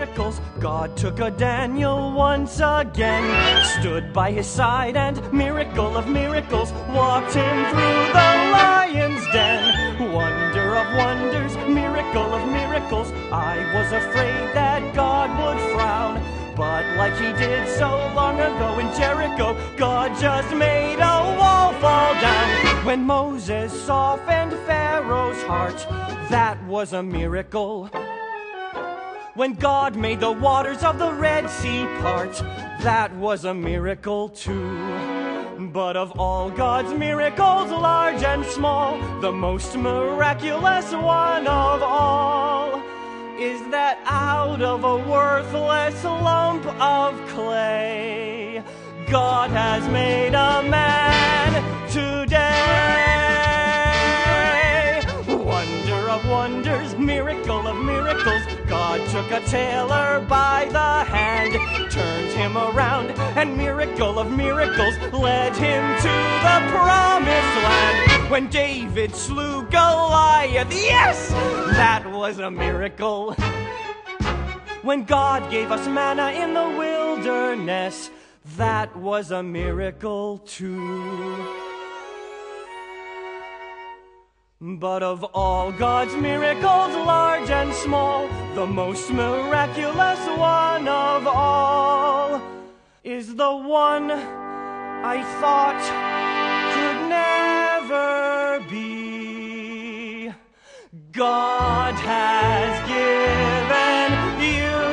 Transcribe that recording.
miracles, God took a Daniel once again, stood by his side and, miracle of miracles, walked him through the lion's den. Wonder of wonders, miracle of miracles, I was afraid that God would frown, but like he did so long ago in Jericho, God just made a wall fall down. When Moses softened Pharaoh's heart, that was a miracle. When God made the waters of the Red Sea part, that was a miracle too. But of all God's miracles, large and small, the most miraculous one of all is that out of a worthless lump of clay, God has made a man today. Wonder of wonders, miracle of miracles, God took a tailor by the hand, turned him around, and miracle of miracles, led him to the promised land. When David slew Goliath, yes, that was a miracle. When God gave us manna in the wilderness, that was a miracle too. But of all God's miracles, large and small, the most miraculous one of all is the one I thought could never be. God has given you